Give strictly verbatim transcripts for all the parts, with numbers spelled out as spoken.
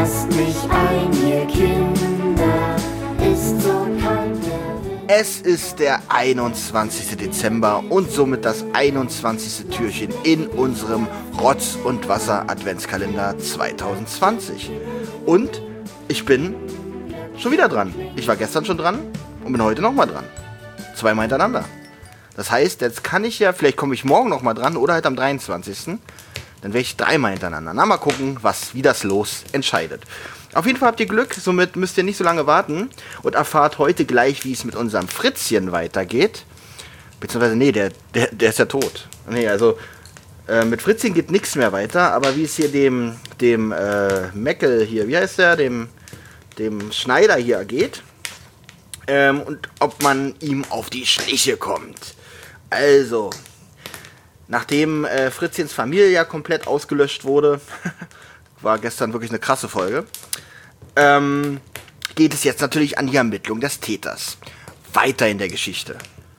lasst mich ein, ihr Kinder, ist so kalt der Wind. Es ist der einundzwanzigste Dezember und somit das einundzwanzigste Türchen in unserem Rotz- und Wasser-Adventskalender zwanzig zwanzig. Und ich bin schon wieder dran. Ich war gestern schon dran und bin heute nochmal dran. Zweimal hintereinander. Das heißt, jetzt kann ich ja, vielleicht komme ich morgen nochmal dran oder halt am dreiundzwanzigsten Dann werde ich dreimal hintereinander. Na, mal gucken, was, wie das Los entscheidet. Auf jeden Fall habt ihr Glück, somit müsst ihr nicht so lange warten und erfahrt heute gleich, wie es mit unserem Fritzchen weitergeht. Beziehungsweise, nee, der, der, der ist ja tot. Nee, also, äh, mit Fritzchen geht nichts mehr weiter, aber wie es hier dem, dem, äh, Meckel hier, wie heißt der, dem, dem Schneider hier geht, ähm, und ob man ihm auf die Schliche kommt. Also, nachdem äh, Fritzchens Familie ja komplett ausgelöscht wurde, war gestern wirklich eine krasse Folge, ähm, geht es jetzt natürlich an die Ermittlung des Täters. Weiter in der Geschichte.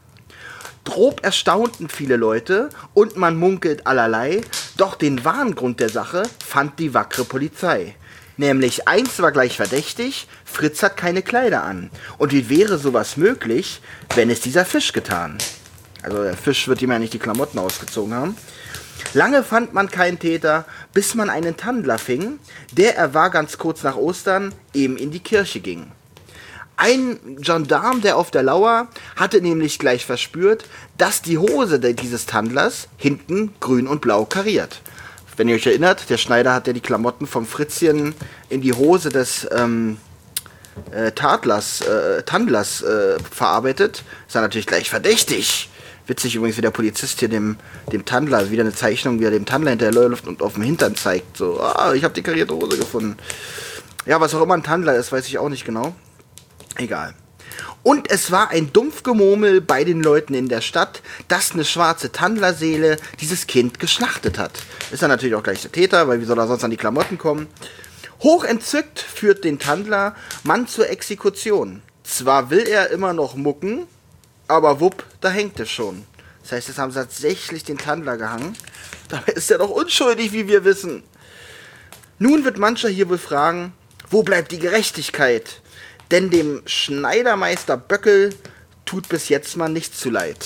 Grob erstaunten viele Leute und man munkelt allerlei, doch den wahren Grund der Sache fand die wackere Polizei. Nämlich eins war gleich verdächtig, Fritz hat keine Kleider an. Und wie wäre sowas möglich, wenn es dieser Fisch getan? Also der Fisch wird ihm ja nicht die Klamotten ausgezogen haben. Lange fand man keinen Täter, bis man einen Tandler fing, der er war ganz kurz nach Ostern eben in die Kirche ging. Ein Gendarm, der auf der Lauer, hatte nämlich gleich verspürt, dass die Hose dieses Tandlers hinten grün und blau kariert. Wenn ihr euch erinnert, der Schneider hat ja die Klamotten vom Fritzchen in die Hose des ähm, äh, Tadlers, äh, Tandlers äh, verarbeitet. Ist dann natürlich gleich verdächtig. Witzig übrigens, wie der Polizist hier dem, dem Tandler, also wieder eine Zeichnung, wie er dem Tandler hinterherläuft und auf dem Hintern zeigt. So, ah, ich habe die karierte Hose gefunden. Ja, was auch immer ein Tandler ist, weiß ich auch nicht genau. Egal. Und es war ein Dumpfgemurmel bei den Leuten in der Stadt, dass eine schwarze Tandlerseele dieses Kind geschlachtet hat. Ist dann natürlich auch gleich der Täter, weil wie soll er sonst an die Klamotten kommen? Hochentzückt führt den Tandler Mann zur Exekution. Zwar will er immer noch mucken, aber wupp, da hängt es schon. Das heißt, jetzt haben sie tatsächlich den Tandler gehangen. Dabei ist er doch unschuldig, wie wir wissen. Nun wird mancher hier wohl fragen, wo bleibt die Gerechtigkeit? Denn dem Schneidermeister Böckel tut bis jetzt mal nichts zu leid.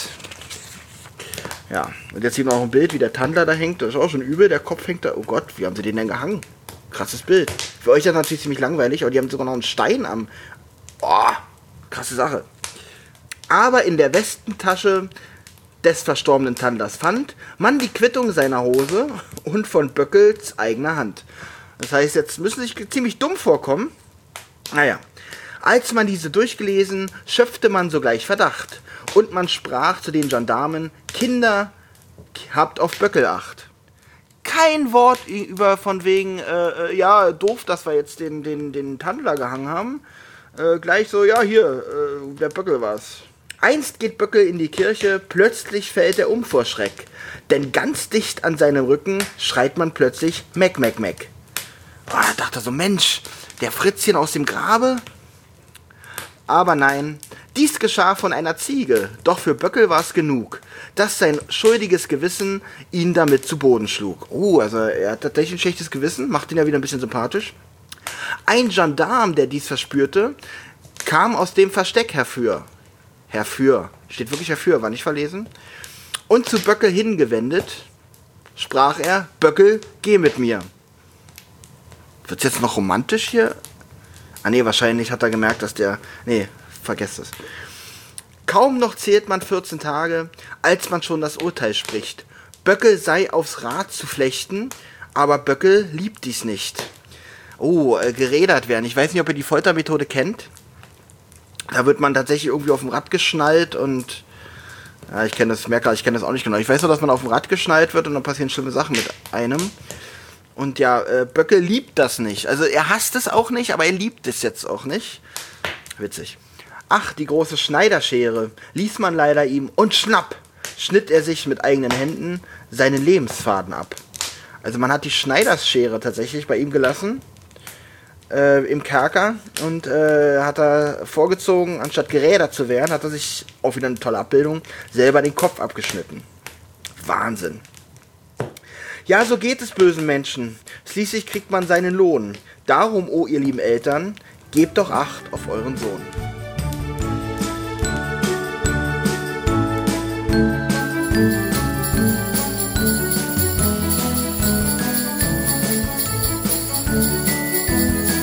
Ja, und jetzt sieht man auch ein Bild, wie der Tandler da hängt. Das ist auch schon übel, der Kopf hängt da. Oh Gott, wie haben sie den denn gehangen? Krasses Bild. Für euch ist das natürlich ziemlich langweilig, aber die haben sogar noch einen Stein am... Oh, krasse Sache. Aber in der Westentasche des verstorbenen Tandlers fand man die Quittung seiner Hose und von Böckels eigener Hand. Das heißt, jetzt müssen sie sich ziemlich dumm vorkommen. Naja, als man diese durchgelesen, schöpfte man sogleich Verdacht. Und man sprach zu den Gendarmen, Kinder, habt auf Böckel Acht. Kein Wort über von wegen, äh, ja, doof, dass wir jetzt den, den, den Tandler gehangen haben. Äh, gleich so, ja, hier, äh, der Böckel war's. Einst geht Böckel in die Kirche, plötzlich fällt er um vor Schreck. Denn ganz dicht an seinem Rücken schreit man plötzlich Meck, Meck, Meck. Oh, da dachte er so, Mensch, der Fritzchen aus dem Grabe? Aber nein, dies geschah von einer Ziege, doch für Böckel war es genug, dass sein schuldiges Gewissen ihn damit zu Boden schlug. Oh, also er hat tatsächlich ein schlechtes Gewissen, macht ihn ja wieder ein bisschen sympathisch. Ein Gendarm, der dies verspürte, kam aus dem Versteck herfür. Herfür, steht wirklich herfür, war nicht verlesen. Und zu Böckel hingewendet, sprach er, Böckel, geh mit mir. Wird's jetzt noch romantisch hier? Ah ne, wahrscheinlich hat er gemerkt, dass der... Nee, vergesst es. Kaum noch zählt man vierzehn Tage, als man schon das Urteil spricht. Böckel sei aufs Rad zu flechten, aber Böckel liebt dies nicht. Oh, äh, gerädert werden. Ich weiß nicht, ob ihr die Foltermethode kennt. Da wird man tatsächlich irgendwie auf dem Rad geschnallt und... Ja, ich kenne das, merke, ich kenne das auch nicht genau. Ich weiß nur, dass man auf dem Rad geschnallt wird und dann passieren schlimme Sachen mit einem. Und ja, äh, Böckel liebt das nicht. Also er hasst es auch nicht, aber er liebt es jetzt auch nicht. Witzig. Ach, die große Schneiderschere ließ man leider ihm und schnapp, schnitt er sich mit eigenen Händen seinen Lebensfaden ab. Also man hat die Schneiderschere tatsächlich bei ihm gelassen, äh, im Kerker, und äh, hat er vorgezogen, anstatt gerädert zu werden, hat er sich, auch wieder eine tolle Abbildung, selber den Kopf abgeschnitten. Wahnsinn. Ja, so geht es bösen Menschen. Schließlich kriegt man seinen Lohn. Darum, oh ihr lieben Eltern, gebt doch Acht auf euren Sohn.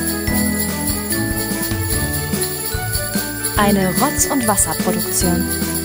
Eine Rotz- und Wasserproduktion.